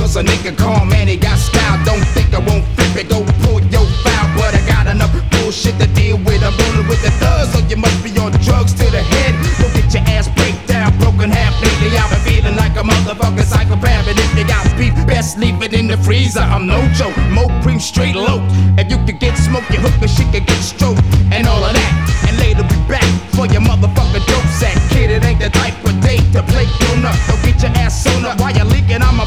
cause a nigga calm, man, he got style. Don't think I won't flip it, go pull your foul. But I got enough bullshit to deal with. I'm rolling with the thugs, so you must be on drugs to the head. Go get your ass break down, broken half lately. I've been feeling like a motherfucking psychopath. And if you got beef, best leave it in the freezer. I'm no joke, Mo Preem straight low. If you could get smoked, your hooker shit could get stroked. And all of that